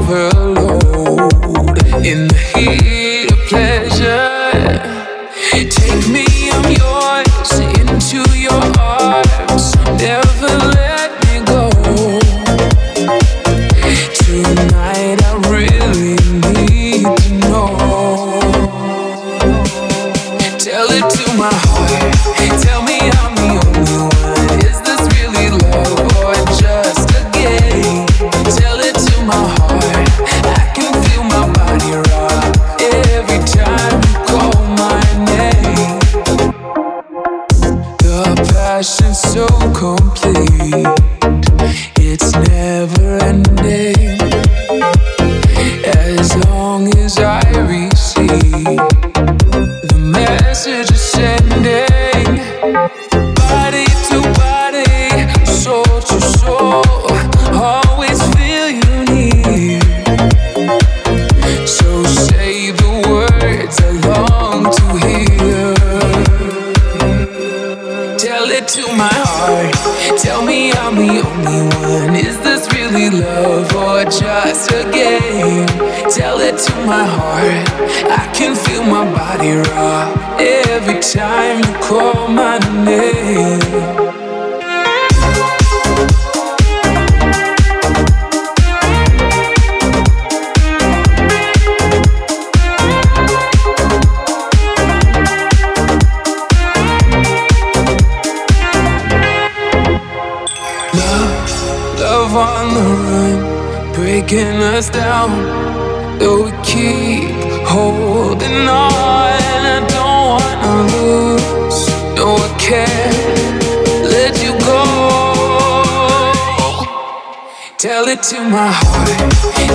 overload. In the heat of pleasure, take me, I'm yours, into your arms. Never let me go. Tonight I really need to know. Tell it to my heart. Tell me I'm the only one. Is this really love or just a game? Tell it to my heart. I can feel my body rock every time you call my name. The passion's so complete, it's never ending. As long as I receive the message is sending, body to body, soul to soul, always feel you near. So say the words I long to hear. Tell it to my heart. Tell me I'm the only one. Is this really love or just a game? Tell it to my heart. I can feel my body rock every time you call my name. Love on the run, breaking us down, though we keep holding on. I don't wanna lose, no I can't let you go. Tell it to my heart.